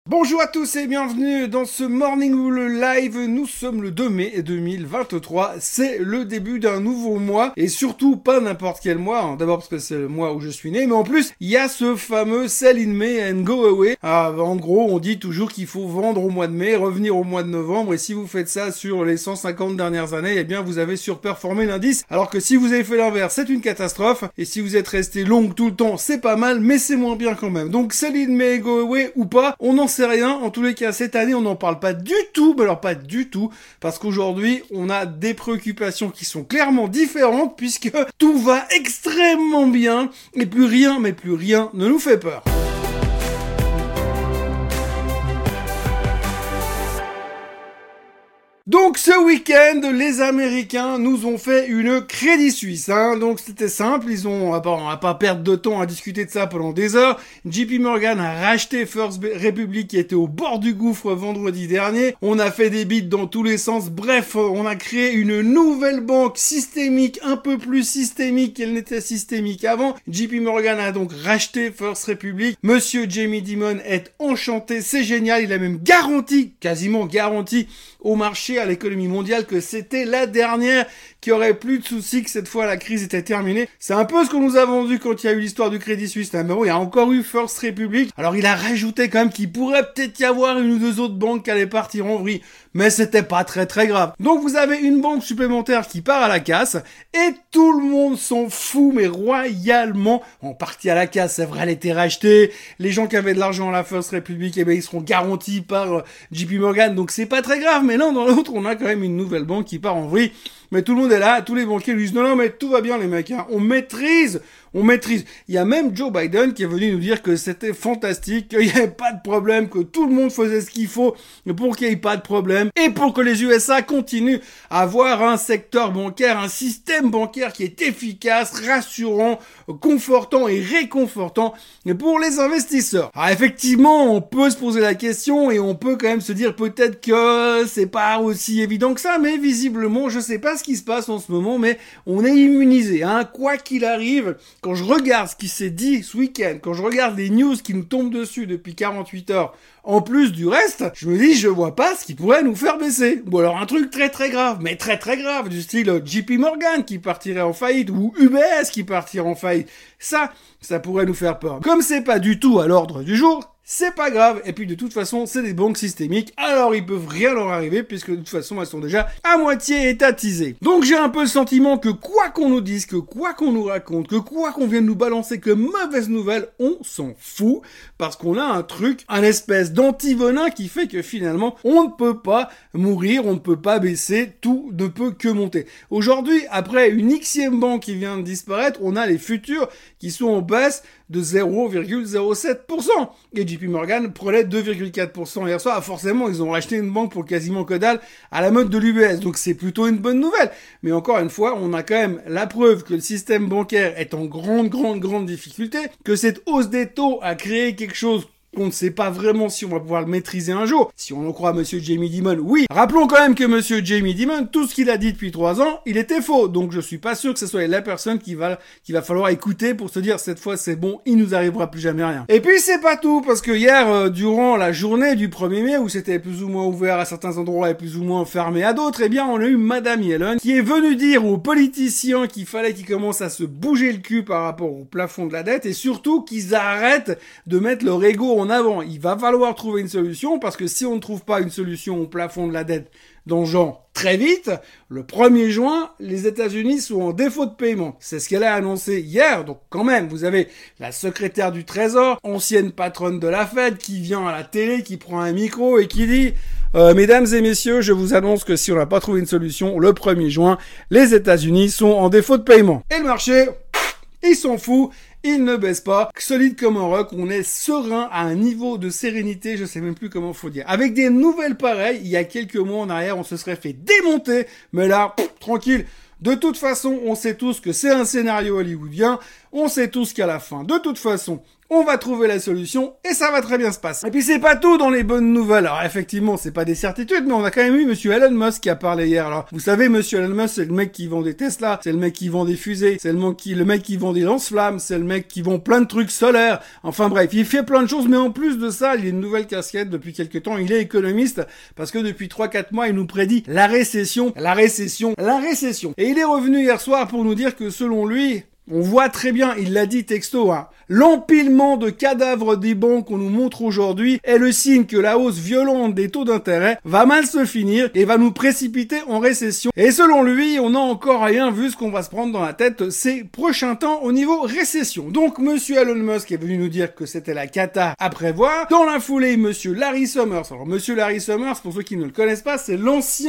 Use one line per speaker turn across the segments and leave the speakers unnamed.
Bonjour à tous et bienvenue dans ce Morning Bull Live. Nous sommes le 2 mai 2023. C'est le début d'un nouveau mois et surtout pas n'importe quel mois. D'abord parce que c'est le mois où je suis né, mais en plus il y a ce fameux Sell in May and Go Away. En gros, on dit toujours qu'il faut vendre au mois de mai, revenir au mois de novembre, et si vous faites ça sur les 150 dernières années, eh bien vous avez surperformé l'indice. Alors que si vous avez fait l'inverse, c'est une catastrophe. Et si vous êtes resté long tout le temps, c'est pas mal, mais c'est moins bien quand même. Donc Sell in May and Go Away ou pas, on n'en sait rien. En tous les cas, cette année, on n'en parle pas du tout, mais alors pas du tout, parce qu'aujourd'hui, on a des préoccupations qui sont clairement différentes, puisque tout va extrêmement bien, et plus rien ne nous fait peur. Donc ce week-end, les Américains nous ont fait une Crédit Suisse. Donc c'était simple, on va pas perdre de temps à discuter de ça pendant des heures. JP Morgan a racheté First Republic qui était au bord du gouffre vendredi dernier. On a fait des bids dans tous les sens. Bref, on a créé une nouvelle banque systémique, un peu plus systémique qu'elle n'était systémique avant. JP Morgan a donc racheté First Republic. Monsieur Jamie Dimon est enchanté, c'est génial. Il a même quasiment garanti au marché, à l'économie mondiale, que c'était la dernière, qu'il y aurait plus de soucis, que cette fois la crise était terminée. C'est un peu ce qu'on nous a vendu quand il y a eu l'histoire du Crédit Suisse. Mais bon, il y a encore eu First Republic. Alors il a rajouté quand même qu'il pourrait peut-être y avoir une ou deux autres banques qui allaient partir en vrille. Mais c'était pas très grave. Donc vous avez une banque supplémentaire qui part à la casse, et tout le monde s'en fout, mais royalement. En partie à la casse, c'est vrai, elle était rachetée. Les gens qui avaient de l'argent à la First Republic, eh ben ils seront garantis par JP Morgan, donc c'est pas très grave. Mais l'un dans l'autre, on a quand même une nouvelle banque qui part en vrille. Mais tout le monde est là, tous les banquiers lui disent non mais tout va bien les mecs, on maîtrise. Il y a même Joe Biden qui est venu nous dire que c'était fantastique, qu'il n'y avait pas de problème, que tout le monde faisait ce qu'il faut pour qu'il n'y ait pas de problème et pour que les USA continuent à avoir un secteur bancaire, un système bancaire qui est efficace, rassurant, confortant et réconfortant pour les investisseurs. Alors effectivement, on peut se poser la question et on peut quand même se dire peut-être que c'est pas aussi évident que ça, mais visiblement, je sais pas ce qui se passe en ce moment, mais on est immunisé, quoi qu'il arrive. Quand je regarde ce qui s'est dit ce week-end, quand je regarde les news qui nous tombent dessus depuis 48 heures, en plus du reste, je me dis, je vois pas ce qui pourrait nous faire baisser. Ou alors un truc très grave, mais très grave, du style JP Morgan qui partirait en faillite, ou UBS qui partirait en faillite. Ça pourrait nous faire peur. Comme c'est pas du tout à l'ordre du jour, c'est pas grave. Et puis de toute façon, c'est des banques systémiques, alors ils peuvent rien leur arriver, puisque de toute façon, elles sont déjà à moitié étatisées. Donc j'ai un peu le sentiment que quoi qu'on nous dise, que quoi qu'on nous raconte, que quoi qu'on vienne nous balancer comme mauvaise nouvelle, on s'en fout, parce qu'on a un truc, un espèce d'antivenin qui fait que finalement, on ne peut pas mourir, on ne peut pas baisser, tout ne peut que monter. Aujourd'hui, après une Xème banque qui vient de disparaître, on a les futurs qui sont en baisse de 0,07%. Et JP Morgan prenait 2,4% hier soir. Forcément, ils ont racheté une banque pour quasiment que dalle à la mode de l'UBS. Donc c'est plutôt une bonne nouvelle. Mais encore une fois, on a quand même la preuve que le système bancaire est en grande difficulté, que cette hausse des taux a créé quelque chose qu'on ne sait pas vraiment si on va pouvoir le maîtriser un jour. Si on en croit Monsieur Jamie Dimon, oui. Rappelons quand même que Monsieur Jamie Dimon, tout ce qu'il a dit depuis 3 ans, il était faux. Donc je suis pas sûr que ce soit la personne qu'il va falloir écouter pour se dire cette fois c'est bon, il nous arrivera plus jamais rien. Et puis c'est pas tout, parce que hier, durant la journée du 1er mai, où c'était plus ou moins ouvert à certains endroits et plus ou moins fermé à d'autres, eh bien on a eu Madame Yellen qui est venue dire aux politiciens qu'il fallait qu'ils commencent à se bouger le cul par rapport au plafond de la dette, et surtout qu'ils arrêtent de mettre leur ego en avant. Il va falloir trouver une solution, parce que si on ne trouve pas une solution au plafond de la dette dans le genre très vite, le 1er juin, les États-Unis sont en défaut de paiement. C'est ce qu'elle a annoncé hier. Donc quand même, vous avez la secrétaire du Trésor, ancienne patronne de la Fed, qui vient à la télé, qui prend un micro et qui dit mesdames et messieurs, je vous annonce que si on n'a pas trouvé une solution, le 1er juin, les États-Unis sont en défaut de paiement. Et le marché, il s'en fout. Il ne baisse pas, solide comme un roc, on est serein à un niveau de sérénité, je sais même plus comment faut dire. Avec des nouvelles pareilles, il y a quelques mois en arrière, on se serait fait démonter, mais là, tranquille. De toute façon, on sait tous que c'est un scénario hollywoodien, on sait tous qu'à la fin, de toute façon, on va trouver la solution et ça va très bien se passer. Et puis c'est pas tout dans les bonnes nouvelles. Alors effectivement, c'est pas des certitudes, mais on a quand même eu monsieur Elon Musk qui a parlé hier. Alors, vous savez, monsieur Elon Musk, c'est le mec qui vend des Tesla, c'est le mec qui vend des fusées, c'est le mec qui vend des lance-flammes, c'est le mec qui vend plein de trucs solaires. Enfin bref, il fait plein de choses, mais en plus de ça, il a une nouvelle casquette depuis quelques temps. Il est économiste parce que depuis 3-4 mois, il nous prédit la récession. Et il est revenu hier soir pour nous dire que selon lui, on voit très bien, il l'a dit texto, l'empilement de cadavres des banques qu'on nous montre aujourd'hui est le signe que la hausse violente des taux d'intérêt va mal se finir et va nous précipiter en récession. Et selon lui, on n'a encore rien vu ce qu'on va se prendre dans la tête ces prochains temps au niveau récession. Donc, monsieur Elon Musk est venu nous dire que c'était la cata à prévoir. Dans la foulée, monsieur Larry Summers. Alors, monsieur Larry Summers, pour ceux qui ne le connaissent pas, c'est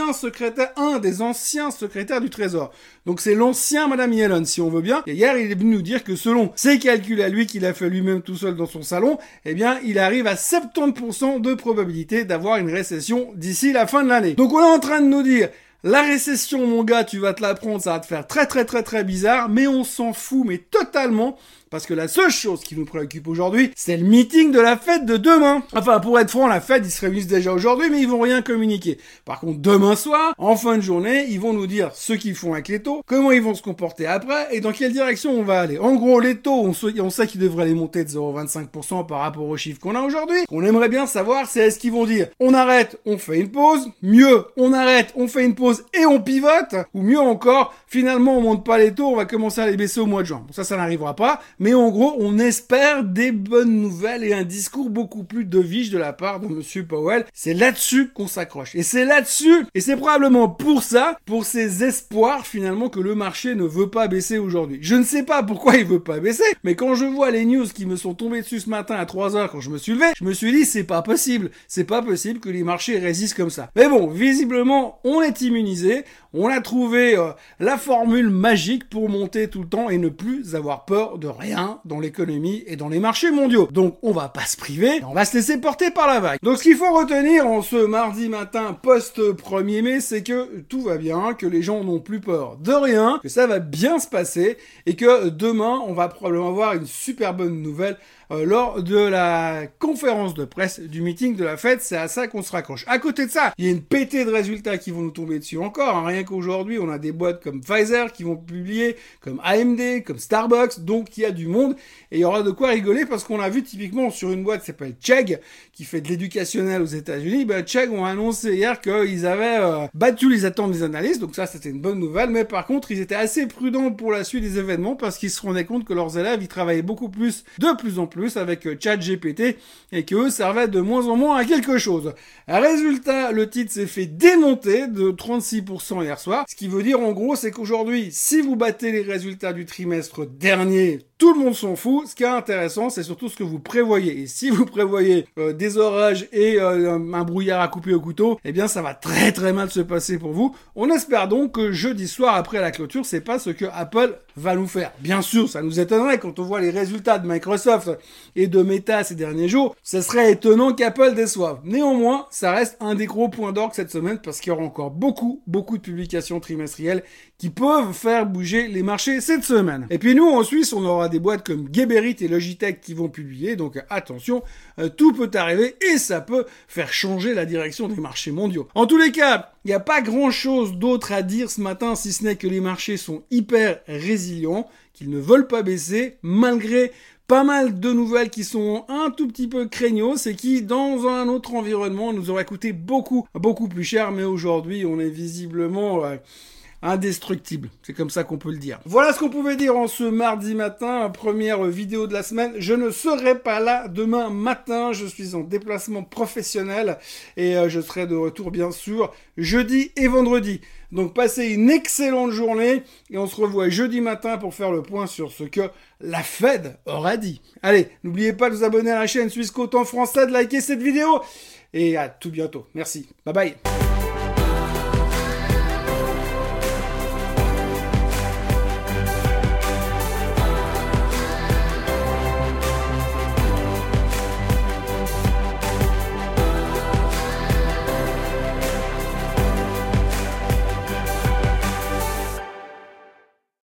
un des anciens secrétaires du Trésor. Donc, c'est l'ancien Madame Yellen, si on veut bien. Et hier, il est venu nous dire que selon ses calculs à lui, qu'il a fait lui-même tout seul dans son salon, eh bien, il arrive à 70% de probabilité d'avoir une récession d'ici la fin de l'année. Donc, on est en train de nous dire, la récession, mon gars, tu vas te la prendre, ça va te faire très bizarre, mais on s'en fout, mais totalement, parce que la seule chose qui nous préoccupe aujourd'hui, c'est le meeting de la Fed de demain. Enfin, pour être franc, la Fed, ils se réunissent déjà aujourd'hui, mais ils vont rien communiquer. Par contre, demain soir, en fin de journée, ils vont nous dire ce qu'ils font avec les taux, comment ils vont se comporter après, et dans quelle direction on va aller. En gros, les taux, on sait qu'ils devraient les monter de 0,25% par rapport aux chiffres qu'on a aujourd'hui. On aimerait bien savoir, c'est est-ce qu'ils vont dire, on arrête, on fait une pause, mieux, on arrête, on fait une pause et on pivote, ou mieux encore, finalement, on monte pas les taux, on va commencer à les baisser au mois de juin. Bon, ça n'arrivera pas. Mais en gros, on espère des bonnes nouvelles et un discours beaucoup plus dovish de la part de monsieur Powell. C'est là-dessus qu'on s'accroche. Et c'est là-dessus, et c'est probablement pour ça, pour ces espoirs finalement que le marché ne veut pas baisser aujourd'hui. Je ne sais pas pourquoi il veut pas baisser, mais quand je vois les news qui me sont tombées dessus ce matin à 3h quand je me suis levé, je me suis dit c'est pas possible. C'est pas possible que les marchés résistent comme ça. Mais bon, visiblement, on est immunisé. On a trouvé la formule magique pour monter tout le temps et ne plus avoir peur de rien dans l'économie et dans les marchés mondiaux. Donc on va pas se priver, on va se laisser porter par la vague. Donc ce qu'il faut retenir en ce mardi matin post 1er mai, c'est que tout va bien, que les gens n'ont plus peur de rien, que ça va bien se passer et que demain on va probablement avoir une super bonne nouvelle lors de la conférence de presse du meeting de la Fed. C'est à ça qu'on se raccroche. À côté de ça, il y a une pétée de résultats qui vont nous tomber dessus encore. Rien qu'aujourd'hui, on a des boîtes comme Pfizer qui vont publier, comme AMD, comme Starbucks. Donc, il y a du monde et il y aura de quoi rigoler parce qu'on a vu typiquement sur une boîte qui s'appelle Chegg, qui fait de l'éducationnel aux États-Unis. Chegg ont annoncé hier qu'ils avaient battu les attentes des analystes. Donc ça, c'était une bonne nouvelle. Mais par contre, ils étaient assez prudents pour la suite des événements parce qu'ils se rendaient compte que leurs élèves, ils travaillaient beaucoup plus, de plus en plus avec ChatGPT et que eux servaient de moins en moins à quelque chose. Résultat, le titre s'est fait démonter de 36% hier soir. Ce qui veut dire en gros, c'est qu'aujourd'hui, si vous battez les résultats du trimestre dernier, tout le monde s'en fout. Ce qui est intéressant, c'est surtout ce que vous prévoyez. Et si vous prévoyez des orages et un brouillard à couper au couteau, eh bien ça va très mal se passer pour vous. On espère donc que jeudi soir, après la clôture, c'est pas ce que Apple va nous faire. Bien sûr, ça nous étonnerait quand on voit les résultats de Microsoft et de Meta ces derniers jours. Ce serait étonnant qu'Apple déçoive. Néanmoins, ça reste un des gros points d'orgue cette semaine parce qu'il y aura encore beaucoup de publications trimestrielles qui peuvent faire bouger les marchés cette semaine. Et puis nous, en Suisse, on aura des boîtes comme Geberit et Logitech qui vont publier, donc attention, tout peut arriver et ça peut faire changer la direction des marchés mondiaux. En tous les cas, il n'y a pas grand-chose d'autre à dire ce matin, si ce n'est que les marchés sont hyper résilients, qu'ils ne veulent pas baisser, malgré pas mal de nouvelles qui sont un tout petit peu craignos et qui, dans un autre environnement, nous auraient coûté beaucoup plus cher, mais aujourd'hui, on est visiblement indestructible. C'est comme ça qu'on peut le dire. Voilà ce qu'on pouvait dire en ce mardi matin, première vidéo de la semaine. Je ne serai pas là demain matin, je suis en déplacement professionnel et je serai de retour bien sûr jeudi et vendredi. Donc passez une excellente journée et on se revoit jeudi matin pour faire le point sur ce que la Fed aura dit. Allez, n'oubliez pas de vous abonner à la chaîne Suisse Côte en français, de liker cette vidéo et à tout bientôt. Merci. Bye bye.